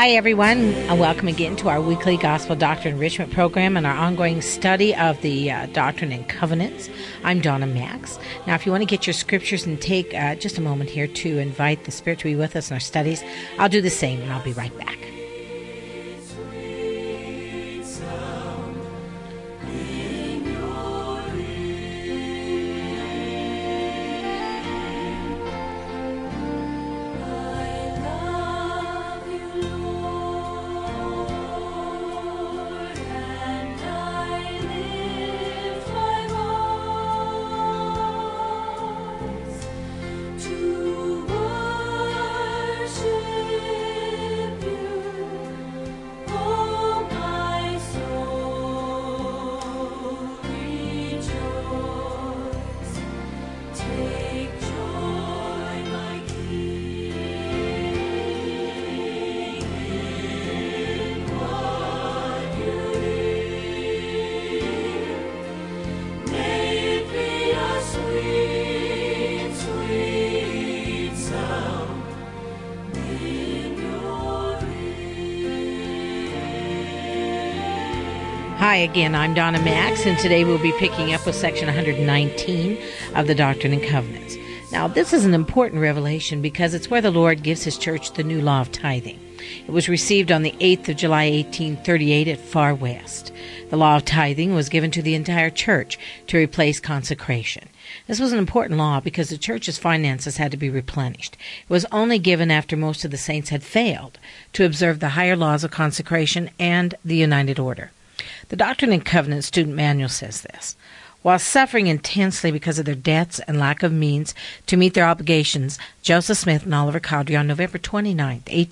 Hi, everyone, and welcome again to our weekly Gospel Doctrine Enrichment program and our ongoing study of the Doctrine and Covenants. I'm Donna Max. Now, if you want to get your scriptures and take just a moment here to invite the Spirit to be with us in our studies, I'll do the same, and I'll be right back. Hi again, I'm Donna Max, and today we'll be picking up with section 119 of the Doctrine and Covenants. Now, this is an important revelation because it's where the Lord gives His church the new law of tithing. It was received on the 8th of July, 1838 at Far West. The law of tithing was given to the entire church to replace consecration. This was an important law because the church's finances had to be replenished. It was only given after most of the saints had failed to observe the higher laws of consecration and the United Order. The Doctrine and Covenants Student Manual says this: while suffering intensely because of their debts and lack of means to meet their obligations, Joseph Smith and Oliver Cowdery on November 29,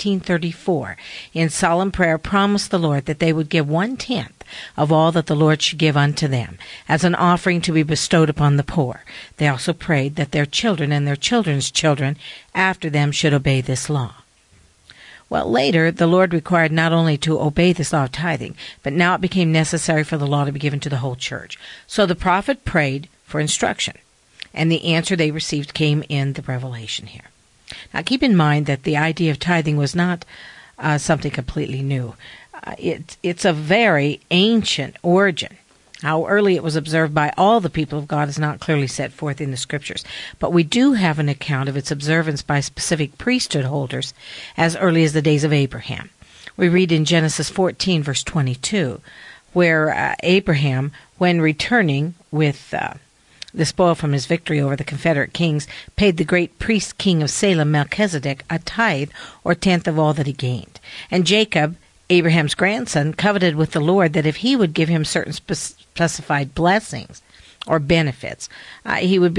1834, in solemn prayer promised the Lord that they would give 1/10 of all that the Lord should give unto them, as an offering to be bestowed upon the poor. They also prayed that their children and their children's children after them should obey this law. Well, later, the Lord required not only to obey this law of tithing, but now it became necessary for the law to be given to the whole church. So the prophet prayed for instruction, and the answer they received came in the revelation here. Now, keep in mind that the idea of tithing was not something completely new. It's a very ancient origin. How early it was observed by all the people of God is not clearly set forth in the Scriptures, but we do have an account of its observance by specific priesthood holders as early as the days of Abraham. We read in Genesis 14, verse 22, where Abraham, when returning with the spoil from his victory over the Confederate kings, paid the great priest king of Salem, Melchizedek, a tithe or 10th of all that he gained. And Jacob, Abraham's grandson, coveted with the Lord that if he would give him certain specified blessings or benefits, he would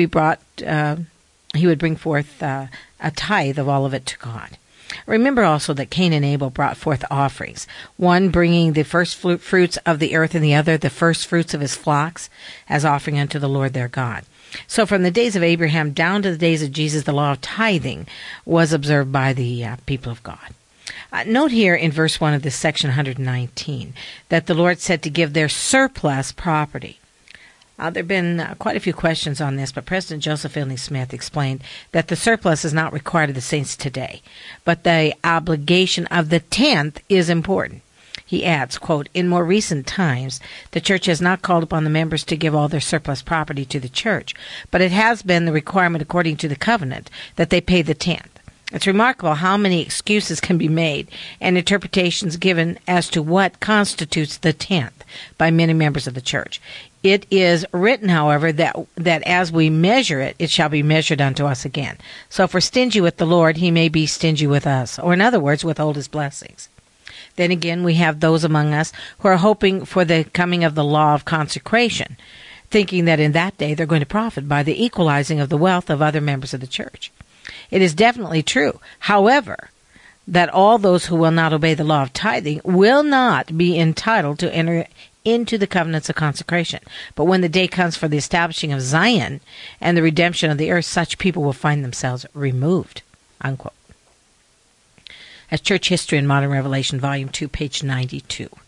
bring forth a tithe of all of it to God. Remember also that Cain and Abel brought forth offerings, one bringing the first fruits of the earth and the other the first fruits of his flocks as offering unto the Lord their God. So from the days of Abraham down to the days of Jesus, the law of tithing was observed by the people of God. Note here in verse 1 of this section 119 that the Lord said to give their surplus property. There have been quite a few questions on this, but President Joseph Fielding Smith explained that the surplus is not required of the saints today, but the obligation of the 10th is important. He adds, quote, in more recent times, the church has not called upon the members to give all their surplus property to the church, but it has been the requirement according to the covenant that they pay the 10th. It's remarkable how many excuses can be made and interpretations given as to what constitutes the 10th by many members of the church. It is written, however, that as we measure it, it shall be measured unto us again. So if we're stingy with the Lord, He may be stingy with us, or in other words, withhold His blessings. Then again, we have those among us who are hoping for the coming of the law of consecration, thinking that in that day they're going to profit by the equalizing of the wealth of other members of the church. It is definitely true, however, that all those who will not obey the law of tithing will not be entitled to enter into the covenants of consecration. But when the day comes for the establishing of Zion and the redemption of the earth, such people will find themselves removed, unquote. As Church History and Modern Revelation, Volume 2, page 92.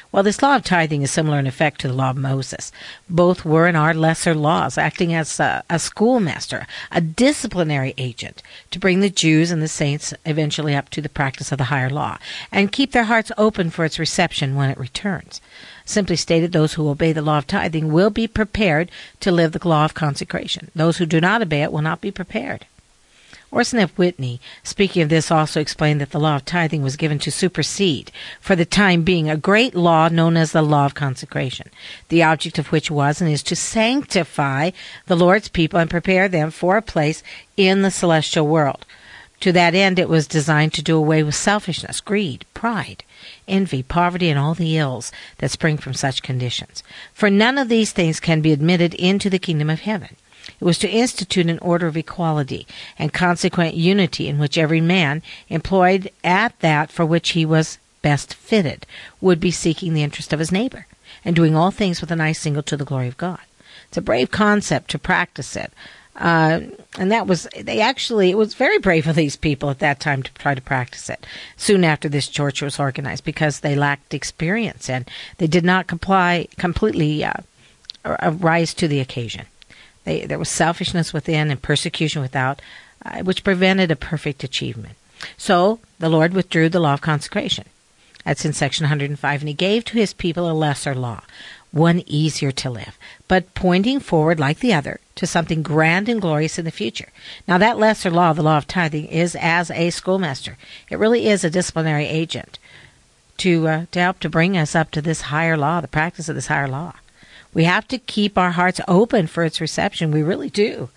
Well, this law of tithing is similar in effect to the law of Moses. Both were and are lesser laws, acting as a schoolmaster, a disciplinary agent, to bring the Jews and the saints eventually up to the practice of the higher law, and keep their hearts open for its reception when it returns. Simply stated, those who obey the law of tithing will be prepared to live the law of consecration. Those who do not obey it will not be prepared. Orson F. Whitney, speaking of this, also explained that the law of tithing was given to supersede, for the time being, a great law known as the law of consecration, the object of which was and is to sanctify the Lord's people and prepare them for a place in the celestial world. To that end, it was designed to do away with selfishness, greed, pride, envy, poverty, and all the ills that spring from such conditions. For none of these things can be admitted into the kingdom of heaven. It was to institute an order of equality and consequent unity in which every man, employed at that for which he was best fitted, would be seeking the interest of his neighbor and doing all things with an eye single to the glory of God. It's a brave concept to practice it. And it was very brave of these people at that time to try to practice it soon after this church was organized, because they lacked experience and they did not completely rise to the occasion. There was selfishness within and persecution without, which prevented a perfect achievement. So the Lord withdrew the law of consecration. That's in section 105, and he gave to his people a lesser law, one easier to live, but pointing forward like the other to something grand and glorious in the future. Now that lesser law, the law of tithing, is as a schoolmaster. It really is a disciplinary agent to help to bring us up to this higher law, the practice of this higher law. We have to keep our hearts open for its reception. We really do.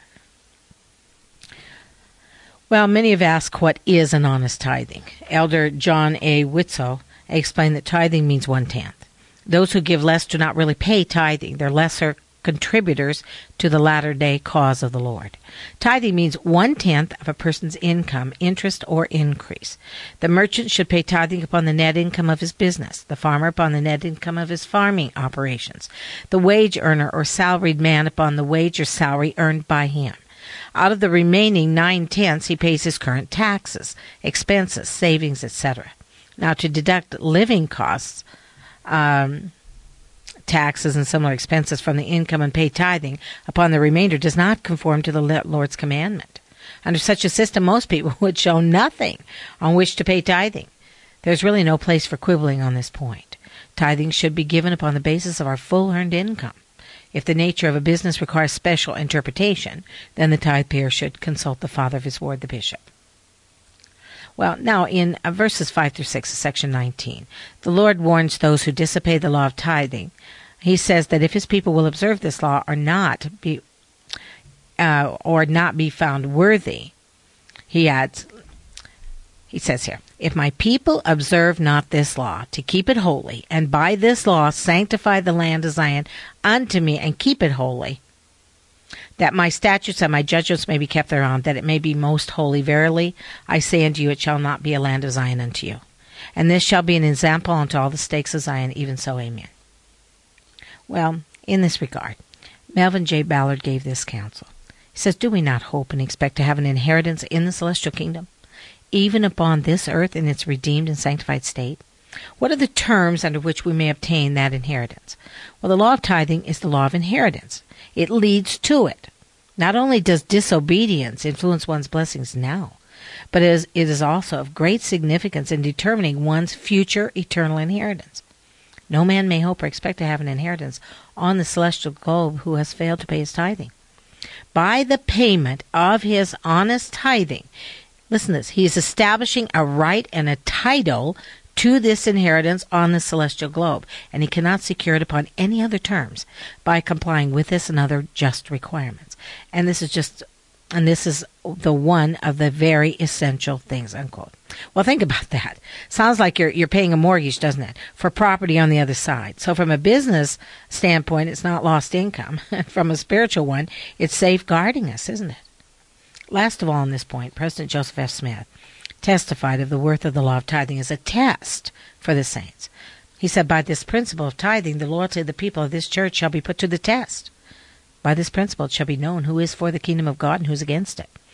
Well, many have asked, what is an honest tithing? Elder John A. Witzel explained that tithing means 1/10. Those who give less do not really pay tithing. They're lesser contributors to the latter-day cause of the Lord. Tithing means 1/10 of a person's income, interest, or increase. The merchant should pay tithing upon the net income of his business, the farmer upon the net income of his farming operations, the wage earner or salaried man upon the wage or salary earned by him. Out of the remaining 9/10 he pays his current taxes, expenses, savings, etc. Now, to deduct living costs, taxes and similar expenses from the income and pay tithing upon the remainder does not conform to the Lord's commandment. Under such a system, most people would show nothing on which to pay tithing. There's really no place for quibbling on this point. Tithing should be given upon the basis of our full earned income. If the nature of a business requires special interpretation, then the tithe payer should consult the father of his ward, the bishop. Well, now in verses 5 through 6 of section 19, the Lord warns those who disobey the law of tithing. He says that if his people will observe this law or not be found worthy, he says here, if my people observe not this law, to keep it holy, and by this law sanctify the land of Zion unto me, and keep it holy, that my statutes and my judgments may be kept thereon, that it may be most holy, verily, I say unto you, it shall not be a land of Zion unto you. And this shall be an example unto all the stakes of Zion, even so, amen. Well, in this regard, Melvin J. Ballard gave this counsel. He says, do we not hope and expect to have an inheritance in the celestial kingdom, even upon this earth in its redeemed and sanctified state? What are the terms under which we may obtain that inheritance? Well, the law of tithing is the law of inheritance. It leads to it. Not only does disobedience influence one's blessings now, but it is also of great significance in determining one's future eternal inheritance. No man may hope or expect to have an inheritance on the celestial globe who has failed to pay his tithing. By the payment of his honest tithing, listen to this, he is establishing a right and a title to this inheritance on the celestial globe, and he cannot secure it upon any other terms by complying with this and other just requirements. And this is the one of the very essential things, unquote. Well, think about that. Sounds like you're paying a mortgage, doesn't it, for property on the other side. So from a business standpoint, it's not lost income. From a spiritual one, it's safeguarding us, isn't it? Last of all, on this point, President Joseph F. Smith testified of the worth of the law of tithing as a test for the saints. He said, by this principle of tithing, the loyalty of the people of this church shall be put to the test. By this principle it shall be known who is for the kingdom of God and who is against it.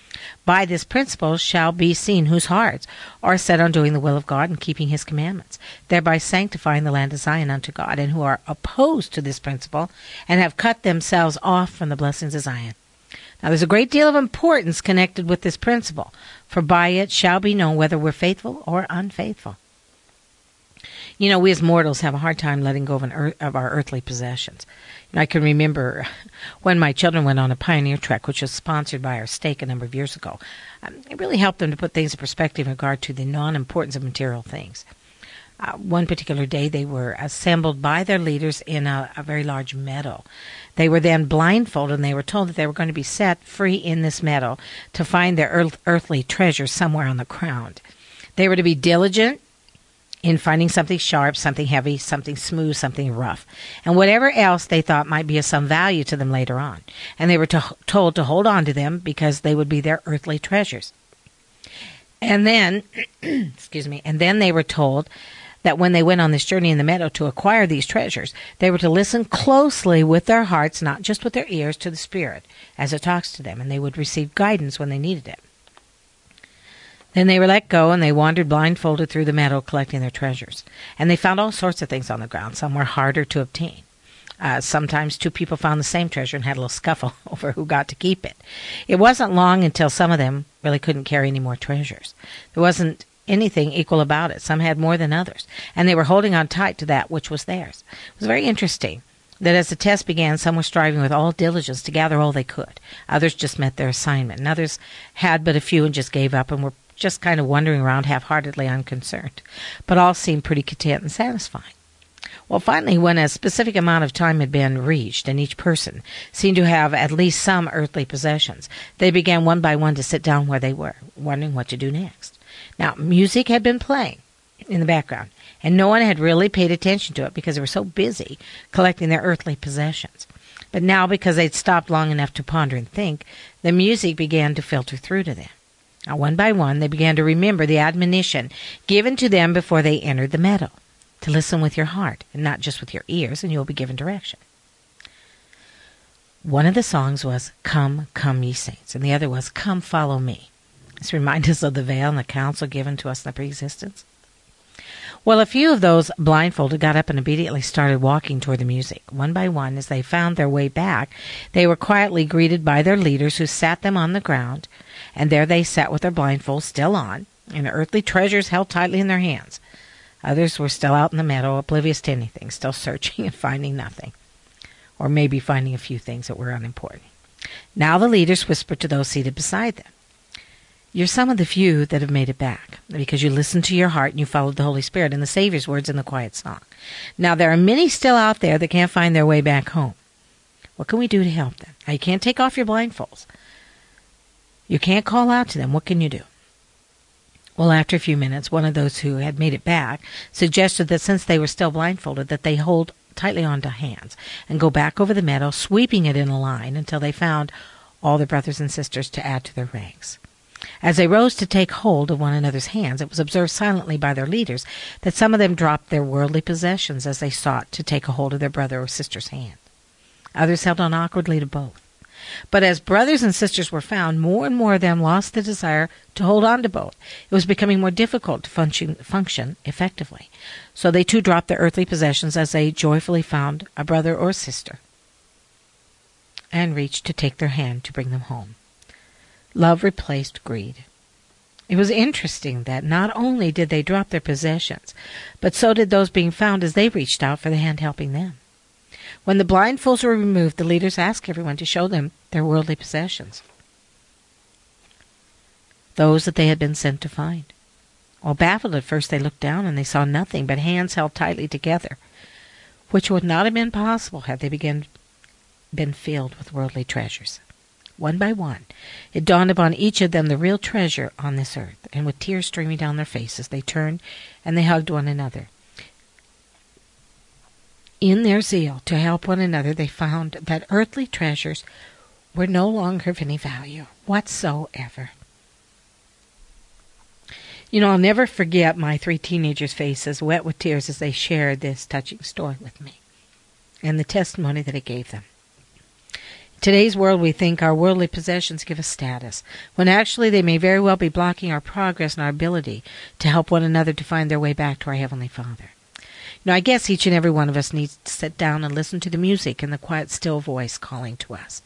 By this principle shall be seen whose hearts are set on doing the will of God and keeping his commandments, thereby sanctifying the land of Zion unto God, and who are opposed to this principle and have cut themselves off from the blessings of Zion. Now, there's a great deal of importance connected with this principle, for by it shall be known whether we're faithful or unfaithful. You know, we as mortals have a hard time letting go of our earthly possessions. I can remember when my children went on a pioneer trek, which was sponsored by our stake a number of years ago. It really helped them to put things in perspective in regard to the non-importance of material things. One particular day, they were assembled by their leaders in a very large meadow. They were then blindfolded, and they were told that they were going to be set free in this meadow to find their earthly treasures somewhere on the ground. They were to be diligent in finding something sharp, something heavy, something smooth, something rough, and whatever else they thought might be of some value to them later on. And they were told to hold on to them because they would be their earthly treasures. And then, and then they were told that when they went on this journey in the meadow to acquire these treasures, they were to listen closely with their hearts, not just with their ears, to the Spirit as it talks to them, and they would receive guidance when they needed it. Then they were let go, and they wandered blindfolded through the meadow collecting their treasures. And they found all sorts of things on the ground. Some were harder to obtain. Sometimes two people found the same treasure and had a little scuffle over who got to keep it. It wasn't long until some of them really couldn't carry any more treasures. There wasn't anything equal about it. Some had more than others, and they were holding on tight to that which was theirs. It was very interesting that as the test began, some were striving with all diligence to gather all they could. Others just met their assignment, and others had but a few and just gave up and were just kind of wandering around half-heartedly unconcerned. But all seemed pretty content and satisfying. Well, finally, when a specific amount of time had been reached, and each person seemed to have at least some earthly possessions, they began one by one to sit down where they were, wondering what to do next. Now, music had been playing in the background, and no one had really paid attention to it because they were so busy collecting their earthly possessions. But now, because they'd stopped long enough to ponder and think, the music began to filter through to them. Now, one by one, they began to remember the admonition given to them before they entered the meadow, to listen with your heart and not just with your ears, and you'll be given direction. One of the songs was, "Come, Come, Ye Saints," and the other was, "Come, Follow Me." This reminds us of the veil and the counsel given to us in the pre-existence. Well, a few of those blindfolded got up and immediately started walking toward the music. One by one, as they found their way back, they were quietly greeted by their leaders, who sat them on the ground, and there they sat with their blindfolds still on, and their earthly treasures held tightly in their hands. Others were still out in the meadow, oblivious to anything, still searching and finding nothing, or maybe finding a few things that were unimportant. Now the leaders whispered to those seated beside them, "You're some of the few that have made it back, because you listened to your heart and you followed the Holy Spirit and the Savior's words in the quiet song. Now there are many still out there that can't find their way back home. What can we do to help them? Now, you can't take off your blindfolds. You can't call out to them. What can you do?" Well, after a few minutes, one of those who had made it back suggested that since they were still blindfolded, that they hold tightly onto hands and go back over the meadow, sweeping it in a line until they found all their brothers and sisters to add to their ranks. As they rose to take hold of one another's hands, it was observed silently by their leaders that some of them dropped their worldly possessions as they sought to take a hold of their brother or sister's hand. Others held on awkwardly to both. But as brothers and sisters were found, more and more of them lost the desire to hold on to both. It was becoming more difficult to function effectively. So they too dropped their earthly possessions as they joyfully found a brother or sister and reached to take their hand to bring them home. Love replaced greed. It was interesting that not only did they drop their possessions, but so did those being found as they reached out for the hand helping them. When the blindfolds were removed, the leaders asked everyone to show them their worldly possessions, those that they had been sent to find. While baffled at first, they looked down and they saw nothing but hands held tightly together, which would not have been possible had they been filled with worldly treasures. One by one, it dawned upon each of them the real treasure on this earth, and with tears streaming down their faces, they turned and they hugged one another. In their zeal to help one another, they found that earthly treasures were no longer of any value whatsoever. You know, I'll never forget my 3 teenagers' faces wet with tears as they shared this touching story with me and the testimony that it gave them. Today's world, we think our worldly possessions give us status, when actually they may very well be blocking our progress and our ability to help one another to find their way back to our Heavenly Father. I guess each and every one of us needs to sit down and listen to the music and the quiet, still voice calling to us.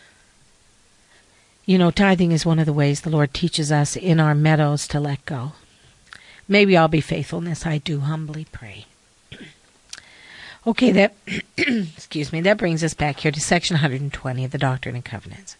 Tithing is one of the ways the Lord teaches us in our meadows to let go. Maybe I'll be faithful in this, I do humbly pray. Okay, that that brings us back here to section 120 of the Doctrine and Covenants.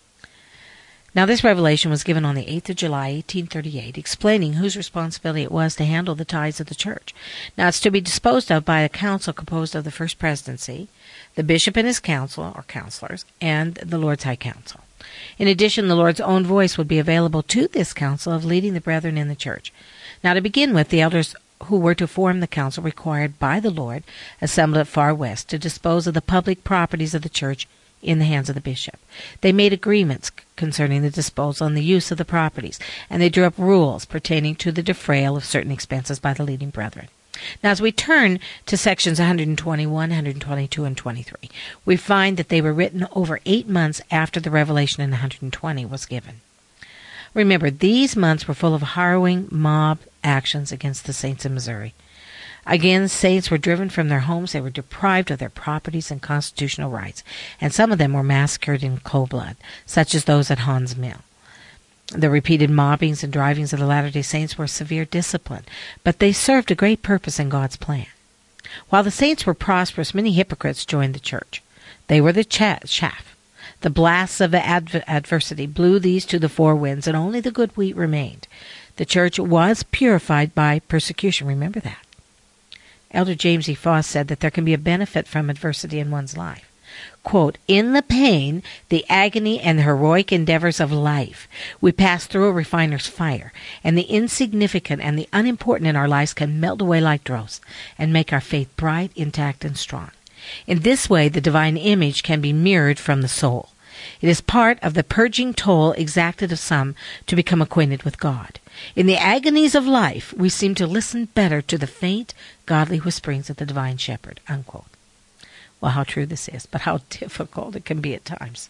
Now, this revelation was given on the 8th of July, 1838, explaining whose responsibility it was to handle the tithes of the church. Now, it's to be disposed of by a council composed of the First Presidency, the bishop and his council, or counselors, and the Lord's High Council. In addition, the Lord's own voice would be available to this council of leading the brethren in the church. Now, to begin with, the elders who were to form the council required by the Lord, assembled at Far West, to dispose of the public properties of the church in the hands of the bishop. They made agreements concerning the disposal and the use of the properties, and they drew up rules pertaining to the defrayal of certain expenses by the leading brethren. Now, as we turn to sections 121, 122, and 23, we find that they were written over 8 months after the revelation in 120 was given. Remember, these months were full of harrowing mob actions against the saints in Missouri. Again, saints were driven from their homes. They were deprived of their properties and constitutional rights, and some of them were massacred in cold blood, such as those at Haun's Mill. The repeated mobbings and drivings of the Latter-day Saints were severe discipline, but they served a great purpose in God's plan. While the saints were prosperous, many hypocrites joined the church. They were the chaff. The blasts of adversity blew these to the four winds, and only the good wheat remained. The church was purified by persecution. Remember that. Elder James E. Foss said that there can be a benefit from adversity in one's life. Quote, "In the pain, the agony, and the heroic endeavors of life, we pass through a refiner's fire, and the insignificant and the unimportant in our lives can melt away like dross and make our faith bright, intact, and strong. In this way, the divine image can be mirrored from the soul. It is part of the purging toll exacted of some to become acquainted with God. In the agonies of life, we seem to listen better to the faint, godly whisperings of the divine shepherd." Unquote. Well, how true this is, but how difficult it can be at times.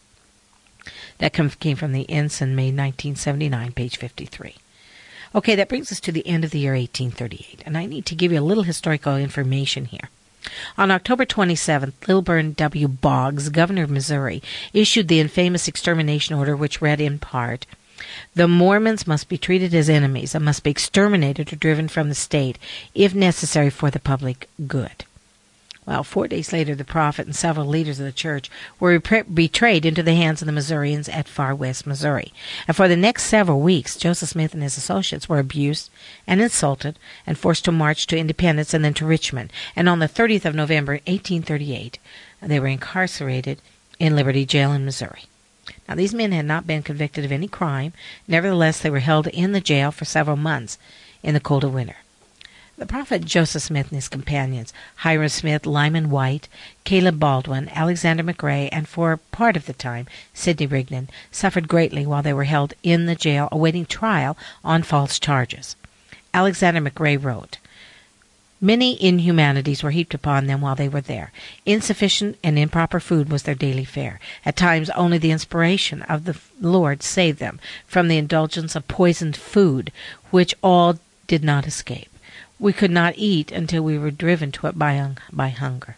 That came from the Ensign, May 1979, page 53. Okay, that brings us to the end of the year 1838, and I need to give you a little historical information here. On October 27th, Lilburn W. Boggs, governor of Missouri, issued the infamous extermination order, which read in part, "The Mormons must be treated as enemies and must be exterminated or driven from the state, if necessary for the public good." Well, 4 days later, the prophet and several leaders of the church were betrayed into the hands of the Missourians at Far West, Missouri. And for the next several weeks, Joseph Smith and his associates were abused and insulted and forced to march to Independence and then to Richmond. And on the 30th of November, 1838, they were incarcerated in Liberty Jail in Missouri. Now, these men had not been convicted of any crime. Nevertheless, they were held in the jail for several months in the cold of winter. The prophet Joseph Smith and his companions, Hiram Smith, Lyman White, Caleb Baldwin, Alexander McRae, and for part of the time, Sidney Rigdon, suffered greatly while they were held in the jail awaiting trial on false charges. Alexander McRae wrote, "Many inhumanities were heaped upon them while they were there. Insufficient and improper food was their daily fare. At times only the inspiration of the Lord saved them from the indulgence of poisoned food, which all did not escape. We could not eat until we were driven to it by hunger."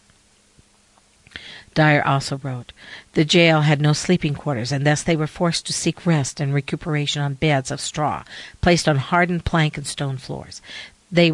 Dyer also wrote, "The jail had no sleeping quarters, and thus they were forced to seek rest and recuperation on beds of straw, placed on hardened plank and stone floors. They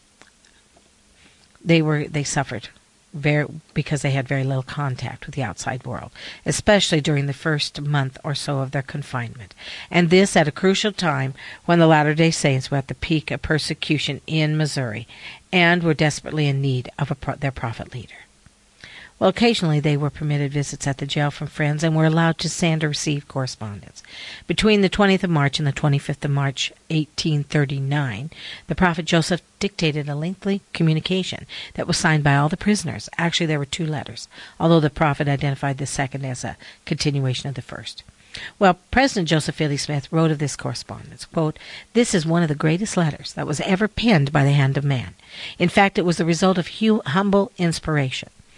suffered because they had very little contact with the outside world, especially during the first month or so of their confinement, and this at a crucial time when the Latter-day Saints were at the peak of persecution in Missouri and were desperately in need of their prophet leader." Well, occasionally they were permitted visits at the jail from friends and were allowed to send or receive correspondence. Between the 20th of March and the 25th of March, 1839, the prophet Joseph dictated a lengthy communication that was signed by all the prisoners. Actually, there were 2 letters, although the prophet identified the second as a continuation of the first. Well, President Joseph Findlay Smith wrote of this correspondence, quote, "This is one of the greatest letters that was ever penned by the hand of man. In fact, it was the result of humble inspiration.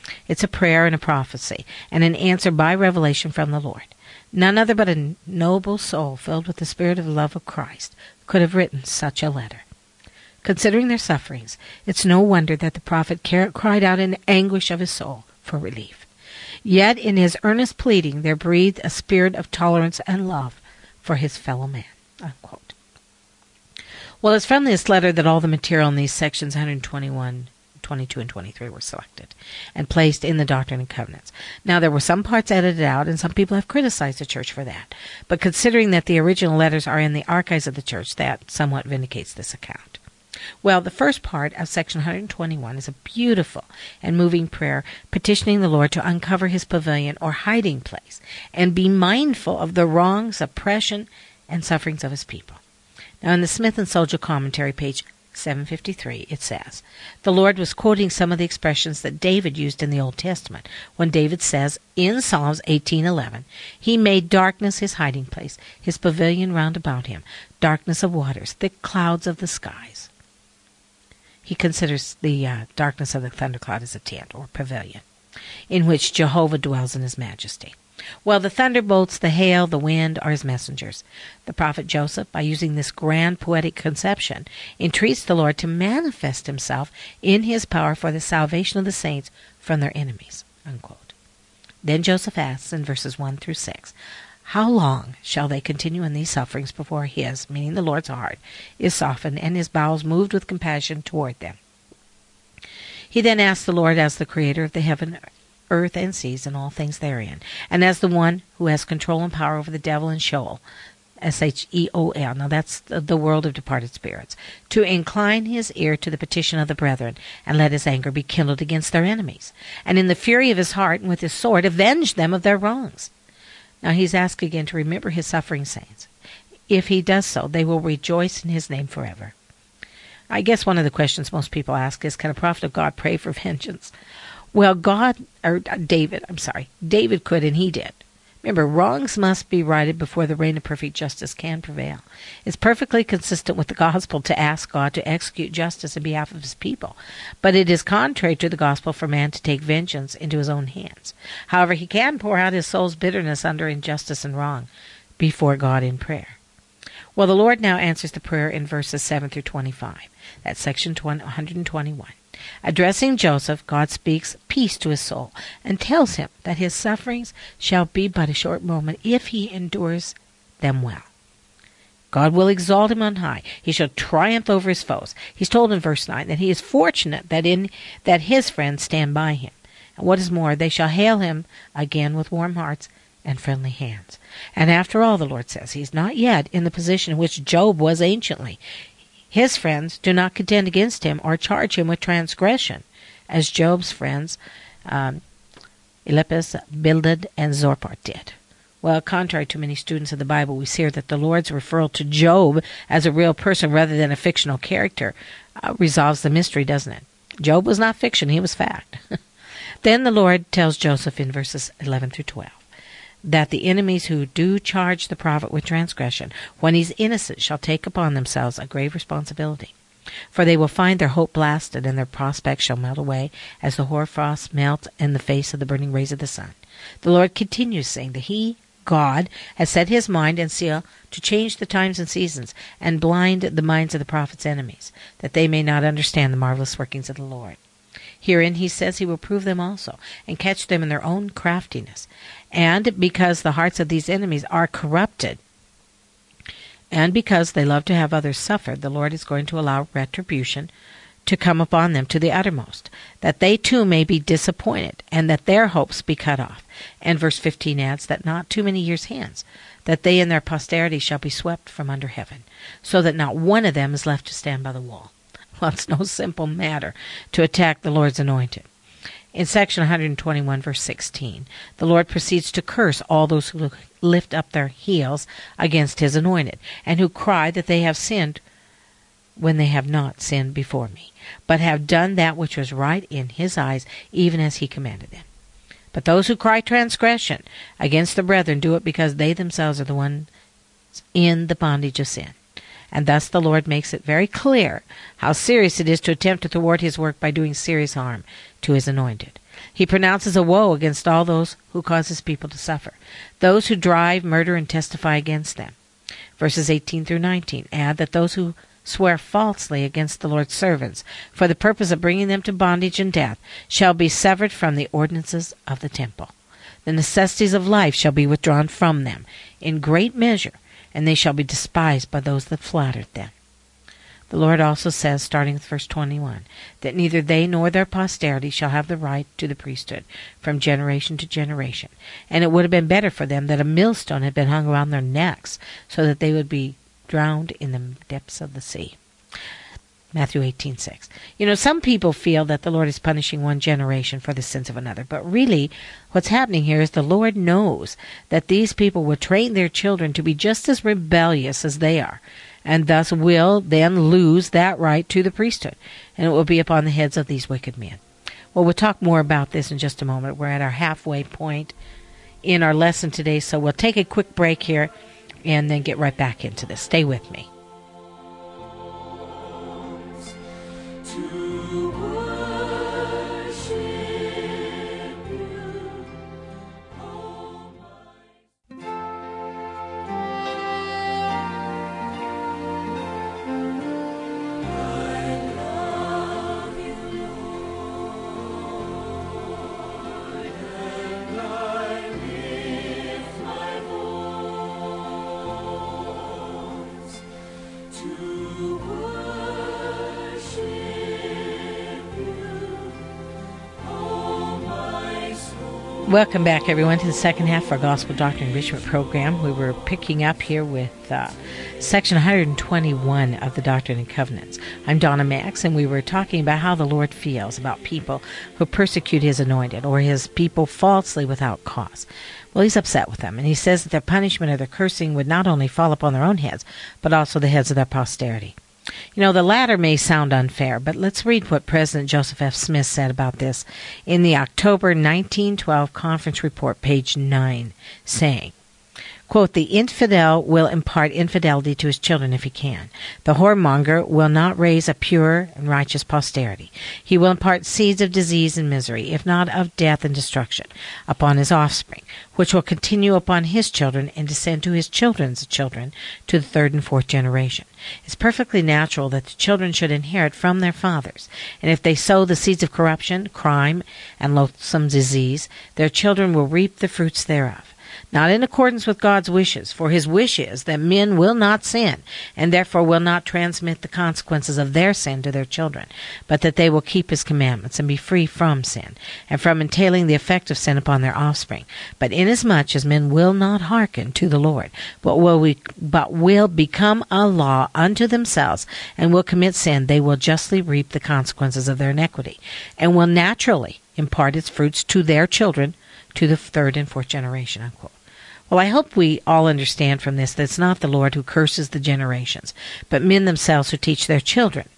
It's a prayer and a prophecy, and an answer by revelation from the Lord. None other but a noble soul filled with the spirit of love of Christ could have written such a letter. Considering their sufferings, it's no wonder that the prophet cried out in anguish of his soul for relief. Yet in his earnest pleading there breathed a spirit of tolerance and love for his fellow man. Unquote. Well, it's from this letter that all the material in these sections 121, 22, and 23 were selected and placed in the Doctrine and Covenants. Now, there were some parts edited out, and some people have criticized the church for that. But considering that the original letters are in the archives of the church, that somewhat vindicates this account. Well, the first part of section 121 is a beautiful and moving prayer petitioning the Lord to uncover his pavilion or hiding place and be mindful of the wrongs, oppression, and sufferings of his people. Now, in the Smith and Soldier commentary, page 753, it says, the Lord was quoting some of the expressions that David used in the Old Testament when David says in Psalms 18:11, he made darkness his hiding place, his pavilion round about him, darkness of waters, thick clouds of the skies. He considers the darkness of the thundercloud as a tent or pavilion in which Jehovah dwells in his majesty. Well, the thunderbolts, the hail, the wind are his messengers. The prophet Joseph, by using this grand poetic conception, entreats the Lord to manifest himself in his power for the salvation of the saints from their enemies. Unquote. Then Joseph asks in verses 1 through 6, how long shall they continue in these sufferings before his, meaning the Lord's heart, is softened and his bowels moved with compassion toward them? He then asks the Lord as the creator of the heaven, earth, and seas, and all things therein, and as the one who has control and power over the devil and Sheol, S-H-E-O-L, now that's the world of departed spirits, to incline his ear to the petition of the brethren, and let his anger be kindled against their enemies, and in the fury of his heart and with his sword avenge them of their wrongs. Now he's asked again to remember his suffering saints. If he does so, they will rejoice in his name forever. I guess one of the questions most people ask is, can a prophet of God pray for vengeance? Well, David could, and he did. Remember, wrongs must be righted before the reign of perfect justice can prevail. It's perfectly consistent with the gospel to ask God to execute justice on behalf of his people, but it is contrary to the gospel for man to take vengeance into his own hands. However, he can pour out his soul's bitterness under injustice and wrong before God in prayer. Well, the Lord now answers the prayer in verses 7 through 25. That's section 121. Addressing Joseph, God speaks peace to his soul and tells him that his sufferings shall be but a short moment if he endures them well. God will exalt him on high. He shall triumph over his foes. He's told in verse 9 that he is fortunate that his friends stand by him. And what is more, they shall hail him again with warm hearts and friendly hands. And after all, the Lord says, he is not yet in the position in which Job was anciently. His friends do not contend against him or charge him with transgression, as Job's friends, Eliphaz, Bildad, and Zophar did. Well, contrary to many students of the Bible, we see here that the Lord's referral to Job as a real person rather than a fictional character resolves the mystery, doesn't it? Job was not fiction, he was fact. Then the Lord tells Joseph in verses 11 through 12. That the enemies who do charge the prophet with transgression, when he's innocent, shall take upon themselves a grave responsibility. For they will find their hope blasted, and their prospects shall melt away, as the hoarfrost melts in the face of the burning rays of the sun. The Lord continues saying that he, God, has set his mind and seal to change the times and seasons, and blind the minds of the prophet's enemies, that they may not understand the marvelous workings of the Lord. Herein he says he will prove them also, and catch them in their own craftiness. And because the hearts of these enemies are corrupted, and because they love to have others suffer, the Lord is going to allow retribution to come upon them to the uttermost, that they too may be disappointed, and that their hopes be cut off. And verse 15 adds that not too many years hence, that they and their posterity shall be swept from under heaven, so that not one of them is left to stand by the wall. Well, it's no simple matter to attack the Lord's anointed. In section 121, verse 16, the Lord proceeds to curse all those who lift up their heels against his anointed, and who cry that they have sinned when they have not sinned before me, but have done that which was right in his eyes, even as he commanded them. But those who cry transgression against the brethren do it because they themselves are the ones in the bondage of sin. And thus the Lord makes it very clear how serious it is to attempt to thwart his work by doing serious harm to his anointed. He pronounces a woe against all those who cause his people to suffer, those who drive, murder, and testify against them. Verses 18 through 19 add that those who swear falsely against the Lord's servants for the purpose of bringing them to bondage and death shall be severed from the ordinances of the temple. The necessities of life shall be withdrawn from them in great measure, and they shall be despised by those that flattered them. The Lord also says, starting with verse 21, that neither they nor their posterity shall have the right to the priesthood from generation to generation. And it would have been better for them that a millstone had been hung around their necks, so that they would be drowned in the depths of the sea. Matthew 18:6. Some people feel that the Lord is punishing one generation for the sins of another, but really what's happening here is the Lord knows that these people will train their children to be just as rebellious as they are, and thus will then lose that right to the priesthood, and it will be upon the heads of these wicked men. Well, we'll talk more about this in just a moment. We're at our halfway point in our lesson today, so we'll take a quick break here and then get right back into this. Stay with me. Welcome back, everyone, to the second half of our Gospel Doctrine Enrichment program. We were picking up here with section 121 of the Doctrine and Covenants. I'm Donna Max, and we were talking about how the Lord feels about people who persecute His anointed, or His people falsely without cause. Well, He's upset with them, and He says that their punishment or their cursing would not only fall upon their own heads, but also the heads of their posterity. The latter may sound unfair, but let's read what President Joseph F. Smith said about this in the October 1912 conference report, page 9, saying, quote, "The infidel will impart infidelity to his children if he can. The whoremonger will not raise a pure and righteous posterity. He will impart seeds of disease and misery, if not of death and destruction, upon his offspring, which will continue upon his children and descend to his children's children to the third and fourth generation. It's perfectly natural that the children should inherit from their fathers, and if they sow the seeds of corruption, crime, and loathsome disease, their children will reap the fruits thereof. Not in accordance with God's wishes, for His wish is that men will not sin, and therefore will not transmit the consequences of their sin to their children, but that they will keep His commandments and be free from sin, and from entailing the effect of sin upon their offspring. But inasmuch as men will not hearken to the Lord, but will become a law unto themselves, and will commit sin, they will justly reap the consequences of their iniquity, and will naturally impart its fruits to their children, to the third and fourth generation," unquote. Well, I hope we all understand from this that it's not the Lord who curses the generations, but men themselves who teach their children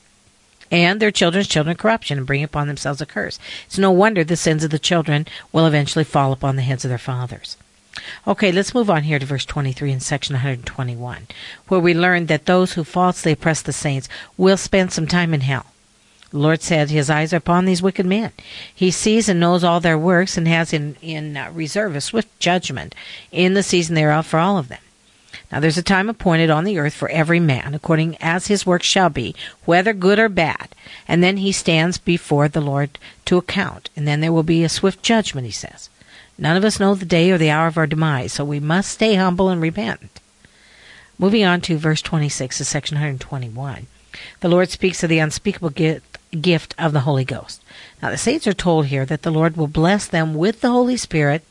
and their children's children corruption and bring upon themselves a curse. It's no wonder the sins of the children will eventually fall upon the heads of their fathers. Okay, let's move on here to verse 23 in section 121, where we learn that those who falsely oppress the saints will spend some time in hell. The Lord said His eyes are upon these wicked men. He sees and knows all their works, and has in reserve a swift judgment in the season thereof for all of them. Now there's a time appointed on the earth for every man, according as his work shall be, whether good or bad. And then he stands before the Lord to account. And then there will be a swift judgment, He says. None of us know the day or the hour of our demise, so we must stay humble and repentant. Moving on to verse 26 of section 121. The Lord speaks of the unspeakable gift of the Holy Ghost. Now the saints are told here that the Lord will bless them with the Holy Spirit,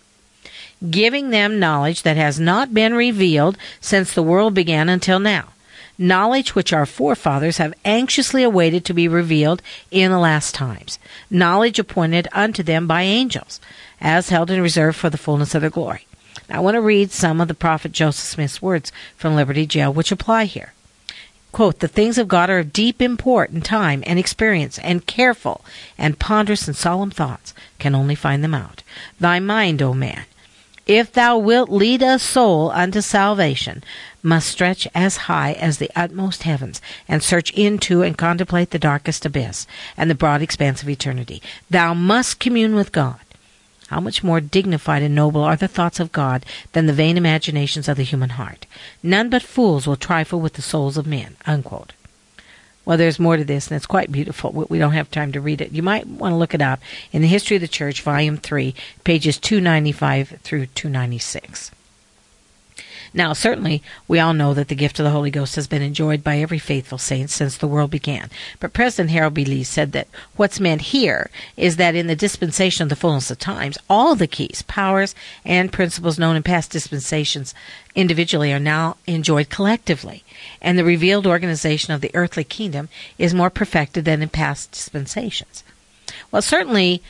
giving them knowledge that has not been revealed since the world began until now. Knowledge which our forefathers have anxiously awaited to be revealed in the last times. Knowledge appointed unto them by angels, as held in reserve for the fullness of their glory. Now I want to read some of the prophet Joseph Smith's words from Liberty Jail, which apply here. Quote, "The things of God are of deep import and time and experience, and careful and ponderous and solemn thoughts can only find them out. Thy mind, O man, if thou wilt lead a soul unto salvation, must stretch as high as the utmost heavens, and search into and contemplate the darkest abyss, and the broad expanse of eternity. Thou must commune with God. How much more dignified and noble are the thoughts of God than the vain imaginations of the human heart? None but fools will trifle with the souls of men." Unquote. Well, there's more to this, and it's quite beautiful. We don't have time to read it. You might want to look it up in the History of the Church, Volume 3, pages 295 through 296. Now, certainly, we all know that the gift of the Holy Ghost has been enjoyed by every faithful saint since the world began. But President Harold B. Lee said that what's meant here is that in the dispensation of the fullness of times, all the keys, powers, and principles known in past dispensations individually are now enjoyed collectively, and the revealed organization of the earthly kingdom is more perfected than in past dispensations. Well, certainly,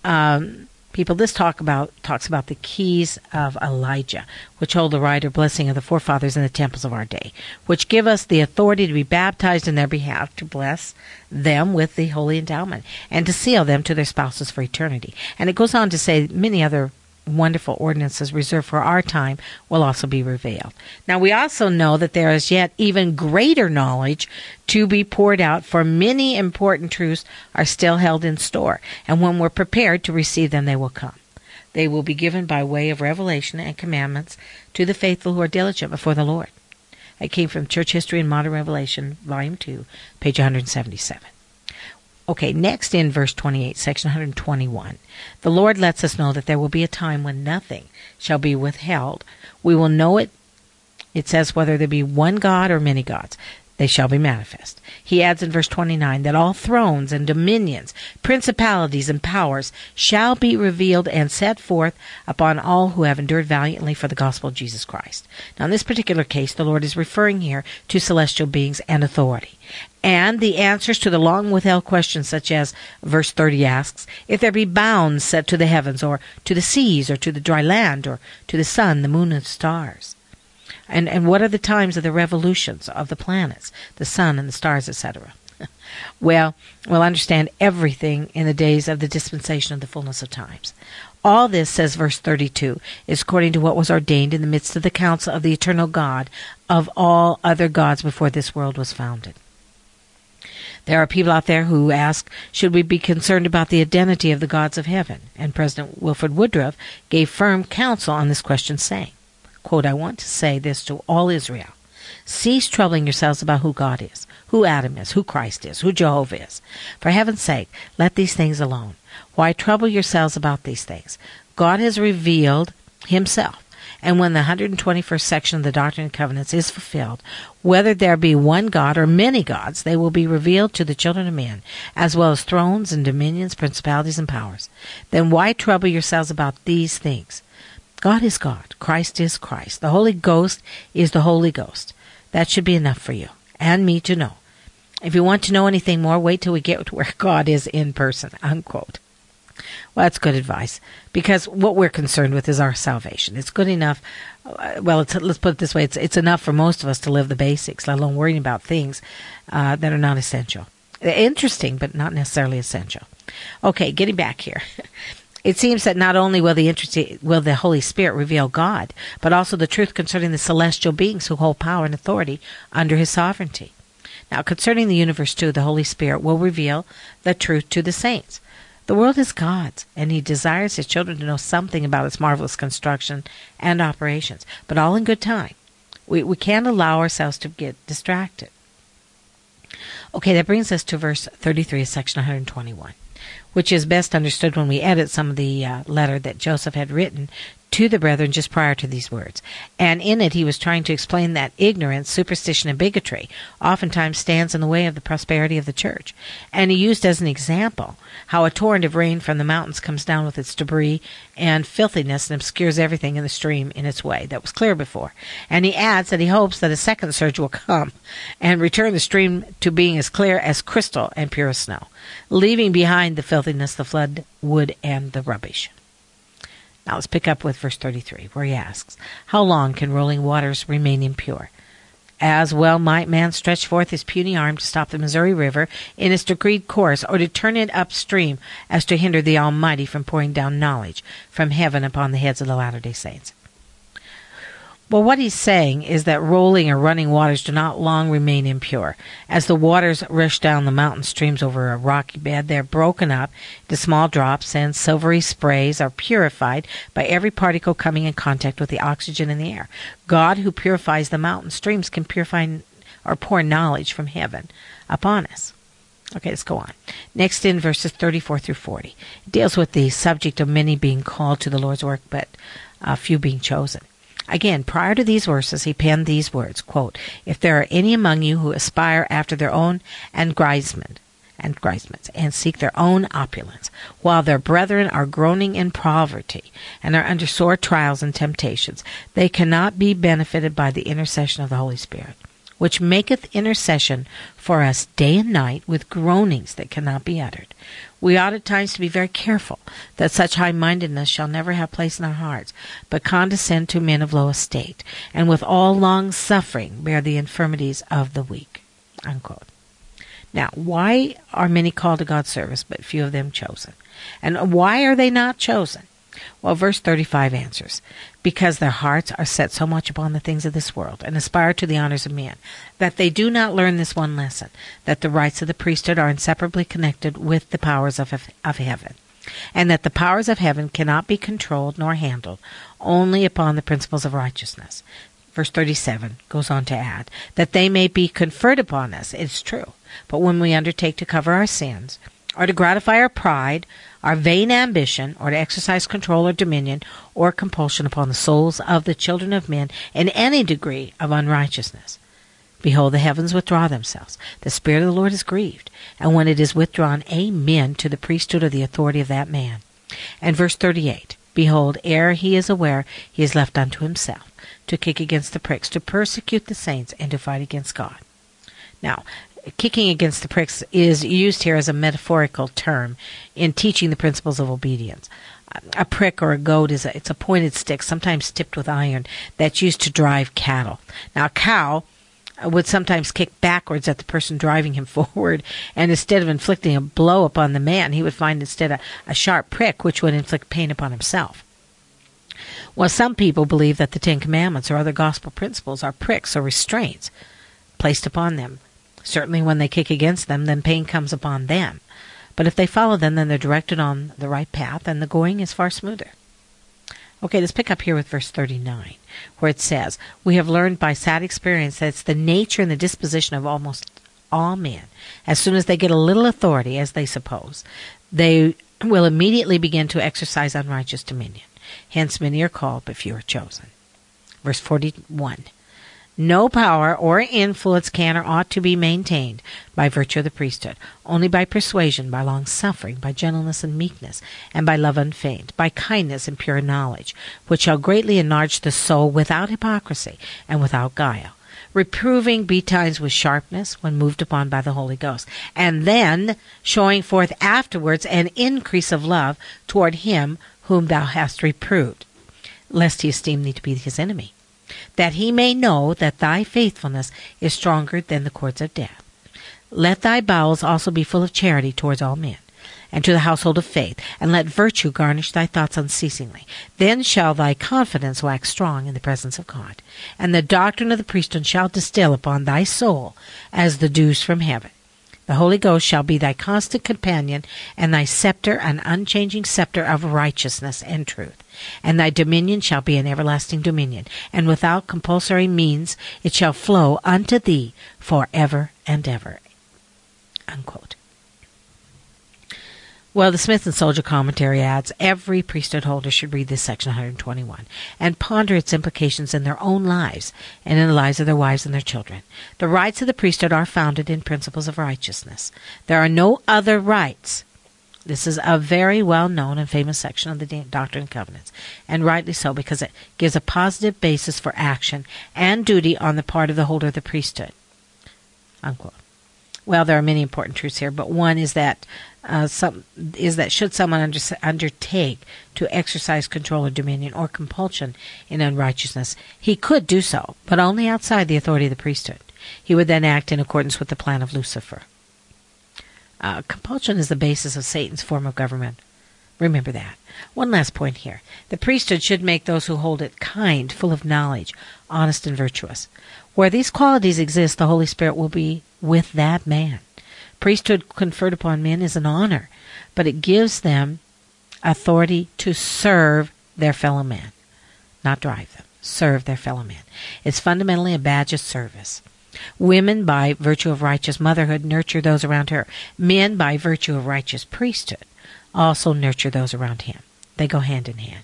this talks about the keys of Elijah, which hold the right or blessing of the forefathers in the temples of our day, which give us the authority to be baptized in their behalf, to bless them with the holy endowment, and to seal them to their spouses for eternity. And it goes on to say many other wonderful ordinances reserved for our time will also be revealed. Now, we also know that there is yet even greater knowledge to be poured out, for many important truths are still held in store, and when we're prepared to receive them, they will come. They will be given by way of revelation and commandments to the faithful who are diligent before the Lord. It came from Church History and Modern Revelation, Volume 2, page 177. Okay, next in verse 28, section 121, the Lord lets us know that there will be a time when nothing shall be withheld. We will know it. It says whether there be one God or many gods, they shall be manifest. He adds in verse 29 that all thrones and dominions, principalities and powers shall be revealed and set forth upon all who have endured valiantly for the gospel of Jesus Christ. Now, in this particular case, the Lord is referring here to celestial beings and authority. And the answers to the long-withheld questions, such as verse 30 asks, if there be bounds set to the heavens, or to the seas, or to the dry land, or to the sun, the moon, and stars. And what are the times of the revolutions of the planets, the sun and the stars, etc.? Well, we'll understand everything in the days of the dispensation of the fullness of times. All this, says verse 32, is according to what was ordained in the midst of the counsel of the eternal God of all other gods before this world was founded. There are people out there who ask, should we be concerned about the identity of the gods of heaven? And President Wilford Woodruff gave firm counsel on this question, saying, quote, I want to say this to all Israel. Cease troubling yourselves about who God is, who Adam is, who Christ is, who Jehovah is. For heaven's sake, let these things alone. Why trouble yourselves about these things? God has revealed himself. And when the 121st section of the Doctrine and Covenants is fulfilled, whether there be one God or many gods, they will be revealed to the children of men, as well as thrones and dominions, principalities and powers. Then why trouble yourselves about these things? God is God. Christ is Christ. The Holy Ghost is the Holy Ghost. That should be enough for you and me to know. If you want to know anything more, wait till we get to where God is in person, unquote. Well, that's good advice, because what we're concerned with is our salvation. It's good enough, let's put it this way, it's enough for most of us to live the basics, let alone worrying about things that are not essential. Interesting, but not necessarily essential. Okay, getting back here. It seems that not only will the Holy Spirit reveal God, but also the truth concerning the celestial beings who hold power and authority under his sovereignty. Now, concerning the universe too, the Holy Spirit will reveal the truth to the saints. The world is God's, and he desires his children to know something about its marvelous construction and operations, but all in good time. We can't allow ourselves to get distracted. Okay, that brings us to verse 33 of section 121, which is best understood when we edit some of the letter that Joseph had written to the brethren just prior to these words. And in it he was trying to explain that ignorance, superstition, and bigotry oftentimes stands in the way of the prosperity of the church. And he used as an example how a torrent of rain from the mountains comes down with its debris and filthiness and obscures everything in the stream in its way that was clear before. And he adds that he hopes that a second surge will come and return the stream to being as clear as crystal and pure as snow, leaving behind the filthiness, the flood, wood, and the rubbish. Now let's pick up with verse 33, where he asks, how long can rolling waters remain impure? As well might man stretch forth his puny arm to stop the Missouri River in its decreed course, or to turn it upstream as to hinder the Almighty from pouring down knowledge from heaven upon the heads of the Latter-day Saints. Well, what he's saying is that rolling or running waters do not long remain impure. As the waters rush down the mountain streams over a rocky bed, they are broken up into small drops, and silvery sprays are purified by every particle coming in contact with the oxygen in the air. God, who purifies the mountain streams, can purify or pour knowledge from heaven upon us. Okay, let's go on. Next, in verses 34 through 40, it deals with the subject of many being called to the Lord's work, but few being chosen. Again, prior to these verses, he penned these words, quote, "If there are any among you who aspire after their own aggrandizement and seek their own opulence, while their brethren are groaning in poverty and are under sore trials and temptations, they cannot be benefited by the intercession of the Holy Spirit, which maketh intercession for us day and night with groanings that cannot be uttered. We ought at times to be very careful that such high-mindedness shall never have place in our hearts, but condescend to men of low estate, and with all long-suffering bear the infirmities of the weak." Unquote. Now, why are many called to God's service, but few of them chosen? And why are they not chosen? Well, verse 35 answers, "Because their hearts are set so much upon the things of this world, and aspire to the honors of men, that they do not learn this one lesson, that the rights of the priesthood are inseparably connected with the powers of heaven, and that the powers of heaven cannot be controlled nor handled only upon the principles of righteousness." Verse 37 goes on to add, "That they may be conferred upon us, it's true, but when we undertake to cover our sins, or to gratify our pride, our vain ambition, or to exercise control or dominion or compulsion upon the souls of the children of men in any degree of unrighteousness. Behold, the heavens withdraw themselves. The Spirit of the Lord is grieved. And when it is withdrawn, amen to the priesthood or the authority of that man." And verse 38, "Behold, ere he is aware, he is left unto himself, to kick against the pricks, to persecute the saints, and to fight against God." Now, kicking against the pricks is used here as a metaphorical term in teaching the principles of obedience. A prick or a goad it's a pointed stick, sometimes tipped with iron, that's used to drive cattle. Now, a cow would sometimes kick backwards at the person driving him forward, and instead of inflicting a blow upon the man, he would find instead a sharp prick, which would inflict pain upon himself. Well, some people believe that the Ten Commandments or other gospel principles are pricks or restraints placed upon them. Certainly when they kick against them, then pain comes upon them. But if they follow them, then they're directed on the right path, and the going is far smoother. Okay, let's pick up here with verse 39, where it says, "We have learned by sad experience that it's the nature and the disposition of almost all men. As soon as they get a little authority, as they suppose, they will immediately begin to exercise unrighteous dominion. Hence many are called, but few are chosen." Verse 41, "No power or influence can or ought to be maintained by virtue of the priesthood, only by persuasion, by long-suffering, by gentleness and meekness, and by love unfeigned, by kindness and pure knowledge, which shall greatly enlarge the soul without hypocrisy and without guile, reproving betimes with sharpness when moved upon by the Holy Ghost, and then showing forth afterwards an increase of love toward him whom thou hast reproved, lest he esteem thee to be his enemy, that he may know that thy faithfulness is stronger than the cords of death. Let thy bowels also be full of charity towards all men, and to the household of faith, and let virtue garnish thy thoughts unceasingly. Then shall thy confidence wax strong in the presence of God, and the doctrine of the priesthood shall distill upon thy soul as the dews from heaven. The Holy Ghost shall be thy constant companion, and thy scepter an unchanging scepter of righteousness and truth. And thy dominion shall be an everlasting dominion, and without compulsory means it shall flow unto thee for ever and ever." Unquote. Well, the Smith and Soldier commentary adds, every priesthood holder should read this section 121 and ponder its implications in their own lives and in the lives of their wives and their children. The rights of the priesthood are founded in principles of righteousness. There are no other rights. This is a very well-known and famous section of the Doctrine and Covenants, and rightly so, because it gives a positive basis for action and duty on the part of the holder of the priesthood. Unquote. Well, there are many important truths here, but one is that should someone undertake to exercise control or dominion or compulsion in unrighteousness, he could do so, but only outside the authority of the priesthood. He would then act in accordance with the plan of Lucifer. Compulsion is the basis of Satan's form of government, Remember that. One last point here. The priesthood should make those who hold it kind, full of knowledge, honest, and virtuous. Where these qualities exist, the Holy Spirit will be with that man. Priesthood conferred upon men is an honor, but it gives them authority to serve their fellow man, not drive them. Serve their fellow man. It's fundamentally a badge of service. Women, by virtue of righteous motherhood, nurture those around her. Men, by virtue of righteous priesthood, also nurture those around him. They go hand in hand.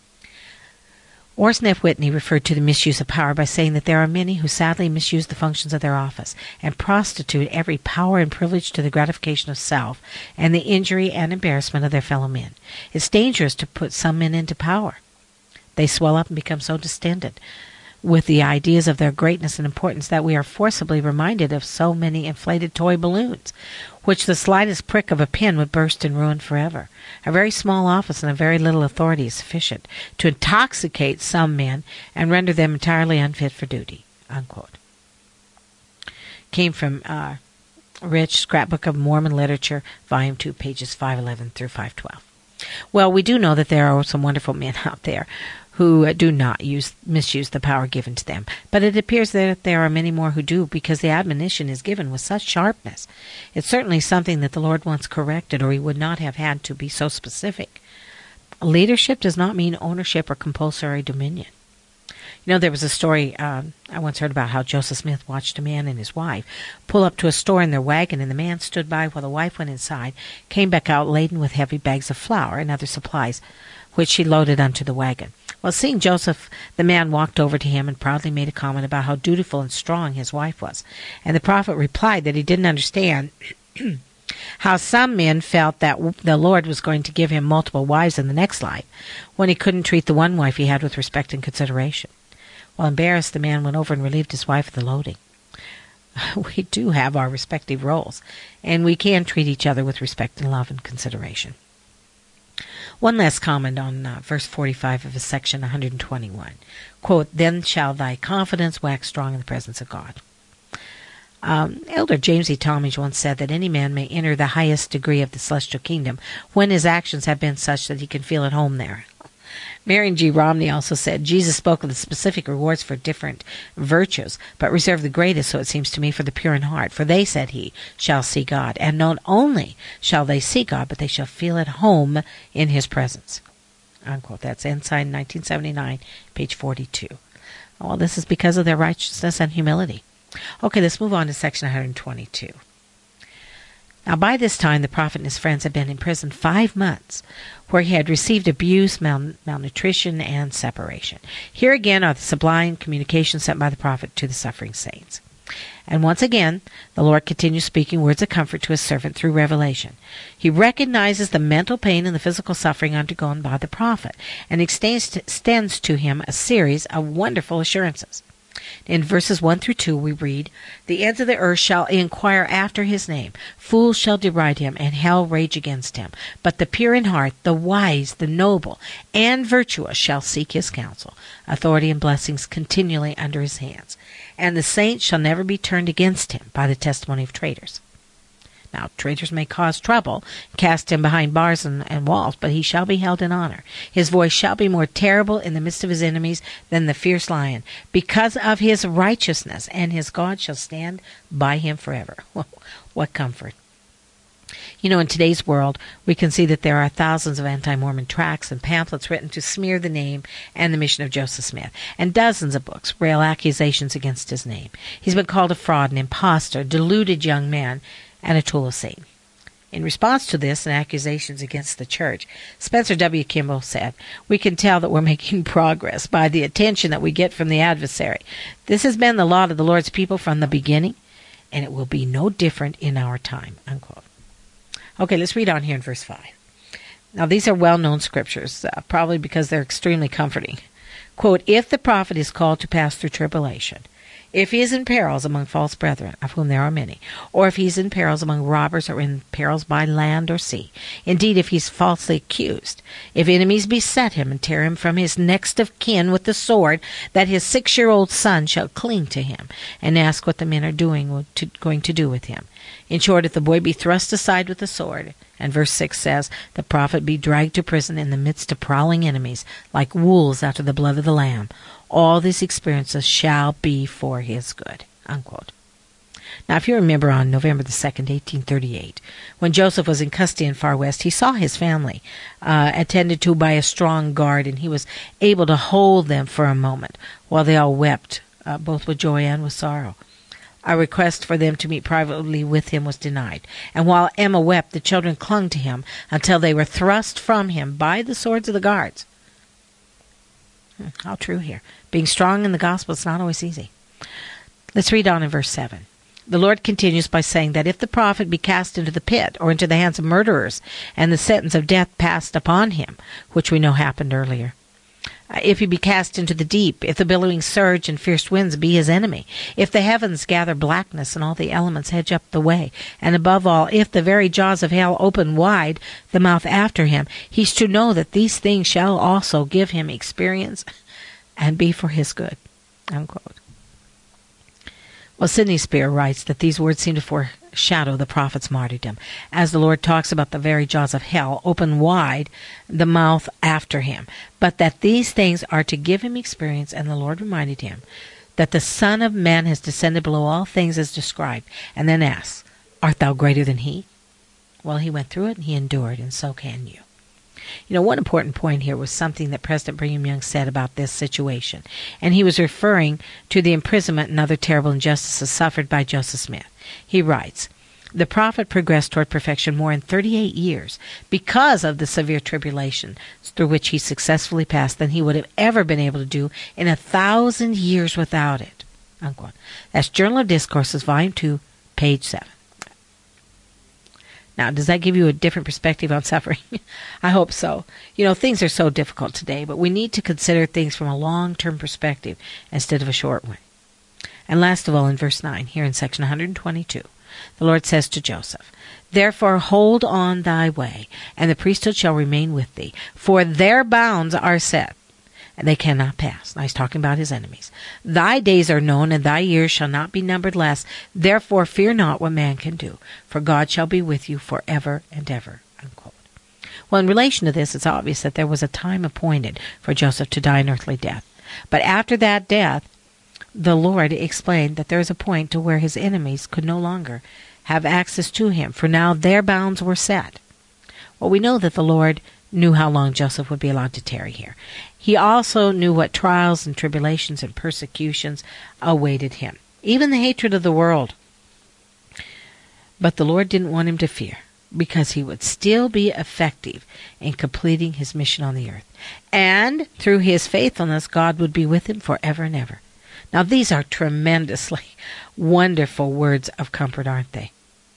Orson F. Whitney referred to the misuse of power by saying that there are many who sadly misuse the functions of their office and prostitute every power and privilege to the gratification of self and the injury and embarrassment of their fellow men. It's dangerous to put some men into power. They swell up and become so distended with the ideas of their greatness and importance that we are forcibly reminded of so many inflated toy balloons, which the slightest prick of a pin would burst and ruin forever. A very small office and a very little authority is sufficient to intoxicate some men and render them entirely unfit for duty." Unquote. Came from Rich, Scrapbook of Mormon Literature, Volume 2, pages 511 through 512. Well, we do know that there are some wonderful men out there who do not misuse the power given to them. But it appears that there are many more who do, because the admonition is given with such sharpness. It's certainly something that the Lord wants corrected, or he would not have had to be so specific. Leadership does not mean ownership or compulsory dominion. You know, there was a story I once heard about how Joseph Smith watched a man and his wife pull up to a store in their wagon, and the man stood by while the wife went inside, came back out laden with heavy bags of flour and other supplies, which she loaded onto the wagon. Well, seeing Joseph, the man walked over to him and proudly made a comment about how dutiful and strong his wife was. And the prophet replied that he didn't understand how some men felt that the Lord was going to give him multiple wives in the next life, when he couldn't treat the one wife he had with respect and consideration. While embarrassed, the man went over and relieved his wife of the loading. We do have our respective roles, and we can treat each other with respect and love and consideration. One last comment on verse 45 of section 121. Quote, "Then shall thy confidence wax strong in the presence of God." Elder James E. Talmage once said that any man may enter the highest degree of the celestial kingdom when his actions have been such that he can feel at home there. Marion G. Romney also said, "Jesus spoke of the specific rewards for different virtues, but reserved the greatest, so it seems to me, for the pure in heart. For they, said he, shall see God. And not only shall they see God, but they shall feel at home in his presence." Unquote. That's Ensign 1979, page 42. Well, this is because of their righteousness and humility. Okay, let's move on to section 122. Now, by this time, the prophet and his friends had been in prison 5 months, where he had received abuse, malnutrition, and separation. Here again are the sublime communications sent by the prophet to the suffering saints. And once again, the Lord continues speaking words of comfort to his servant through revelation. He recognizes the mental pain and the physical suffering undergone by the prophet, and extends to him a series of wonderful assurances. In verses 1 through 2 we read, "The ends of the earth shall inquire after his name. Fools shall deride him, and hell rage against him. But the pure in heart, the wise, the noble, and virtuous shall seek his counsel. Authority and blessings continually under his hands. And the saints shall never be turned against him by the testimony of traitors." Now, traitors may cause trouble, cast him behind bars and walls, but he shall be held in honor. His voice shall be more terrible in the midst of his enemies than the fierce lion, because of his righteousness, and his God shall stand by him forever. What comfort. You know, in today's world, we can see that there are thousands of anti-Mormon tracts and pamphlets written to smear the name and the mission of Joseph Smith, and dozens of books rail accusations against his name. He's been called a fraud, an impostor, deluded young man, and a tool of Satan. In response to this and accusations against the church, Spencer W. Kimball said, "We can tell that we're making progress by the attention that we get from the adversary. This has been the lot of the Lord's people from the beginning, and it will be no different in our time." Unquote. Okay, let's read on here in verse 5. Now, these are well-known scriptures, probably because they're extremely comforting. Quote, "If the prophet is called to pass through tribulation, If he is in perils among false brethren, of whom there are many, or if he is in perils among robbers, or in perils by land or sea, indeed if he is falsely accused, if enemies beset him and tear him from his next of kin with the sword, that his 6-year-old son shall cling to him, and ask what the men are going to do with him. In short, if the boy be thrust aside with the sword, and verse 6 says, the prophet be dragged to prison in the midst of prowling enemies, like wolves after the blood of the Lamb, all these experiences shall be for his good. Unquote. Now, if you remember on November the 2nd, 1838, when Joseph was in custody in Far West, he saw his family attended to by a strong guard, and he was able to hold them for a moment while they all wept, both with joy and with sorrow. A request for them to meet privately with him was denied, and while Emma wept, the children clung to him until they were thrust from him by the swords of the guards. How true here. Being strong in the gospel is not always easy. Let's read on in verse 7. The Lord continues by saying that if the prophet be cast into the pit or into the hands of murderers, and the sentence of death passed upon him, which we know happened earlier, if he be cast into the deep, if the billowing surge and fierce winds be his enemy, if the heavens gather blackness and all the elements hedge up the way, and above all, if the very jaws of hell open wide the mouth after him, he's to know that these things shall also give him experience and be for his good. Unquote. Well, Sidney Spear writes that these words seem to foreshadow the prophet's martyrdom, as the Lord talks about the very jaws of hell open wide the mouth after him, but that these things are to give him experience, and the Lord reminded him that the Son of Man has descended below all things as described, and then asks, art thou greater than he? Well, he went through it, and he endured, and so can you. You know, one important point here was something that President Brigham Young said about this situation, and he was referring to the imprisonment and other terrible injustices suffered by Joseph Smith. He writes, the prophet progressed toward perfection more in 38 years because of the severe tribulation through which he successfully passed than he would have ever been able to do in 1,000 years without it. Unquote. That's Journal of Discourses, Volume 2, page 7. Now, does that give you a different perspective on suffering? I hope so. You know, things are so difficult today, but we need to consider things from a long-term perspective instead of a short one. And last of all, in verse 9, here in section 122, the Lord says to Joseph, therefore hold on thy way, and the priesthood shall remain with thee, for their bounds are set, and they cannot pass. Now he's talking about his enemies. Thy days are known, and thy years shall not be numbered less. Therefore fear not what man can do, for God shall be with you forever and ever. Unquote. Well, in relation to this, it's obvious that there was a time appointed for Joseph to die an earthly death. But after that death, the Lord explained that there is a point to where his enemies could no longer have access to him, for now their bounds were set. Well, we know that the Lord knew how long Joseph would be allowed to tarry here. He also knew what trials and tribulations and persecutions awaited him, even the hatred of the world. But the Lord didn't want him to fear, because he would still be effective in completing his mission on the earth. And through his faithfulness, God would be with him forever and ever. Now, these are tremendously wonderful words of comfort, aren't they?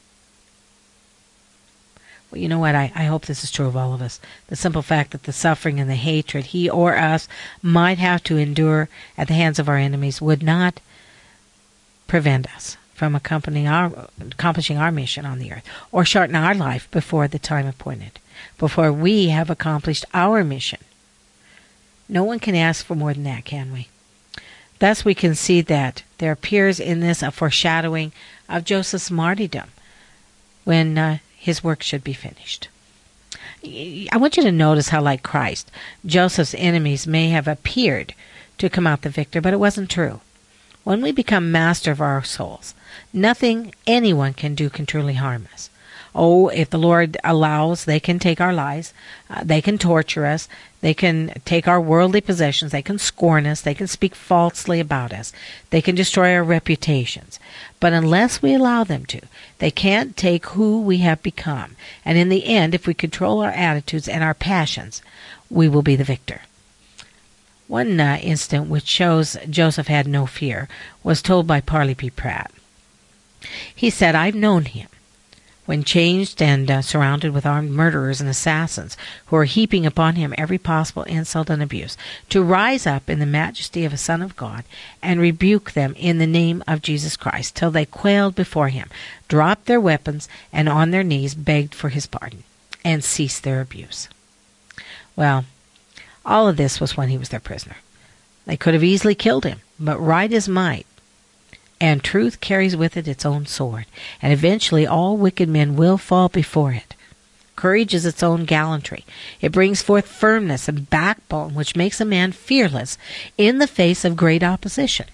Well, you know what? I hope this is true of all of us. The simple fact that the suffering and the hatred he or us might have to endure at the hands of our enemies would not prevent us from accomplishing our mission on the earth, or shorten our life before the time appointed, before we have accomplished our mission. No one can ask for more than that, can we? Thus we can see that there appears in this a foreshadowing of Joseph's martyrdom when his work should be finished. I want you to notice how, like Christ, Joseph's enemies may have appeared to come out the victor, but it wasn't true. When we become master of our souls, nothing anyone can do can truly harm us. Oh, if the Lord allows, they can take our lives, they can torture us, they can take our worldly possessions, they can scorn us, they can speak falsely about us, they can destroy our reputations. But unless we allow them to, they can't take who we have become. And in the end, if we control our attitudes and our passions, we will be the victor. One incident which shows Joseph had no fear was told by Parley P. Pratt. He said, I've known him when changed and surrounded with armed murderers and assassins who are heaping upon him every possible insult and abuse, to rise up in the majesty of a Son of God and rebuke them in the name of Jesus Christ, till they quailed before him, dropped their weapons, and on their knees begged for his pardon, and ceased their abuse. Well, all of this was when he was their prisoner. They could have easily killed him, but right is might. And truth carries with it its own sword, and eventually all wicked men will fall before it. Courage is its own gallantry. It brings forth firmness and backbone, which makes a man fearless in the face of great opposition.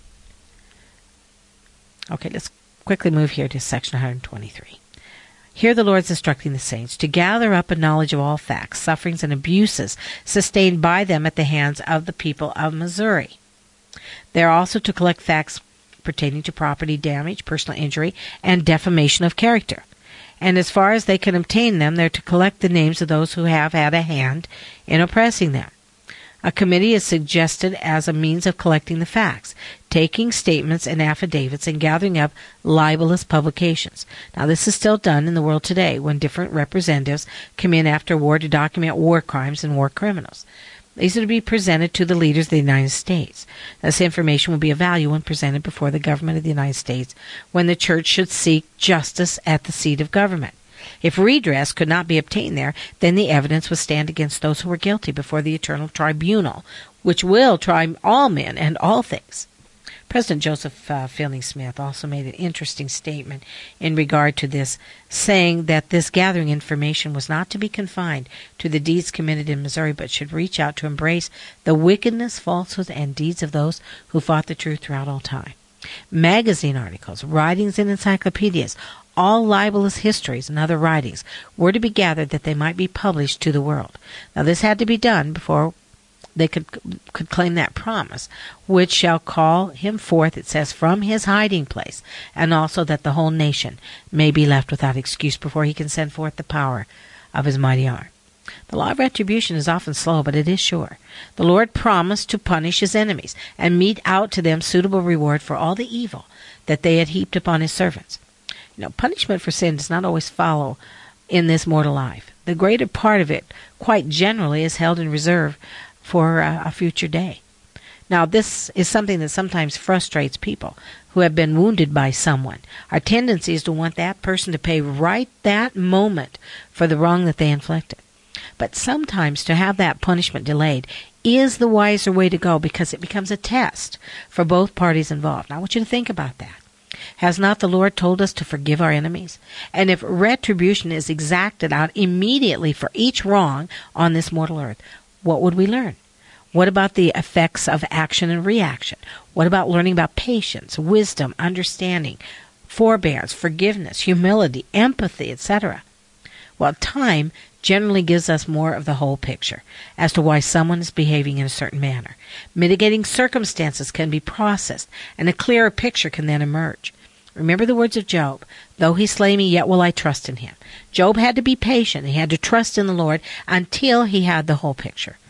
Okay, let's quickly move here to section 123. Here the Lord's instructing the saints to gather up a knowledge of all facts, sufferings, and abuses sustained by them at the hands of the people of Missouri. They are also to collect facts pertaining to property damage, personal injury, and defamation of character. And as far as they can obtain them, they're to collect the names of those who have had a hand in oppressing them. A committee is suggested as a means of collecting the facts, taking statements and affidavits and gathering up libelous publications. Now, this is still done in the world today when different representatives come in after war to document war crimes and war criminals. These are to be presented to the leaders of the United States. This information will be of value when presented before the government of the United States when the church should seek justice at the seat of government. If redress could not be obtained there, then the evidence would stand against those who were guilty before the eternal tribunal, which will try all men and all things. President Joseph Fielding Smith also made an interesting statement in regard to this, saying that this gathering information was not to be confined to the deeds committed in Missouri, but should reach out to embrace the wickedness, falsehood, and deeds of those who fought the truth throughout all time. Magazine articles, writings, and encyclopedias, all libelous histories and other writings were to be gathered that they might be published to the world. Now, this had to be done before they could claim that promise, which shall call him forth, it says, from his hiding place, and also that the whole nation may be left without excuse before he can send forth the power of his mighty arm. The law of retribution is often slow, but it is sure. The Lord promised to punish his enemies and mete out to them suitable reward for all the evil that they had heaped upon his servants. Punishment for sin does not always follow in this mortal life. The greater part of it, quite generally, is held in reserve for a future day. Now, this is something that sometimes frustrates people who have been wounded by someone. Our tendency is to want that person to pay right that moment for the wrong that they inflicted. But sometimes to have that punishment delayed is the wiser way to go, because it becomes a test for both parties involved. Now, I want you to think about that. Has not the Lord told us to forgive our enemies? And if retribution is exacted out immediately for each wrong on this mortal earth, what would we learn? What about the effects of action and reaction? What about learning about patience, wisdom, understanding, forbearance, forgiveness, humility, empathy, etc.? Well, time generally gives us more of the whole picture as to why someone is behaving in a certain manner. Mitigating circumstances can be processed, and a clearer picture can then emerge. Remember the words of Job, though he slay me, yet will I trust in him. Job had to be patient. He had to trust in the Lord until he had the whole picture.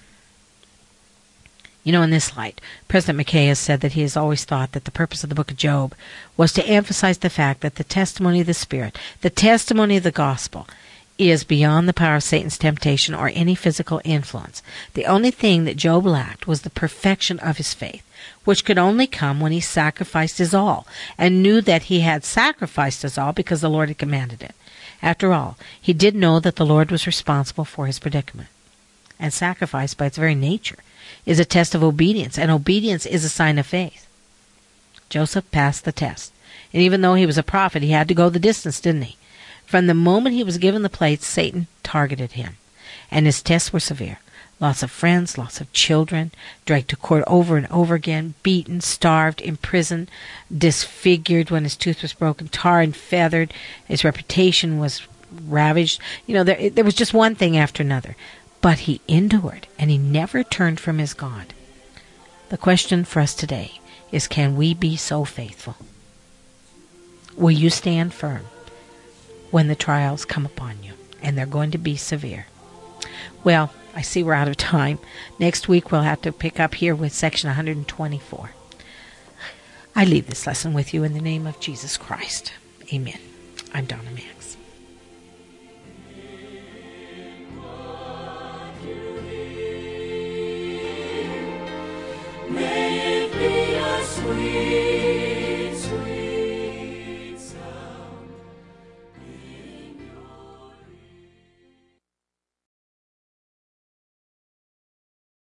In this light, President McKay has said that he has always thought that the purpose of the book of Job was to emphasize the fact that the testimony of the Spirit, the testimony of the gospel, is beyond the power of Satan's temptation or any physical influence. The only thing that Job lacked was the perfection of his faith, which could only come when he sacrificed his all, and knew that he had sacrificed his all because the Lord had commanded it. After all, he did know that the Lord was responsible for his predicament. And sacrifice, by its very nature, is a test of obedience, and obedience is a sign of faith. Joseph passed the test, and even though he was a prophet, he had to go the distance, didn't he? From the moment he was given the plates, Satan targeted him, and his tests were severe. Lots of friends, lots of children, dragged to court over and over again, beaten, starved, imprisoned, disfigured when his tooth was broken, tarred and feathered. His reputation was ravaged. There was just one thing after another. But he endured, and he never turned from his God. The question for us today is, can we be so faithful? Will you stand firm when the trials come upon you? And they're going to be severe. Well, I see we're out of time. Next week we'll have to pick up here with section 124. I leave this lesson with you in the name of Jesus Christ. Amen. I'm Donna Max.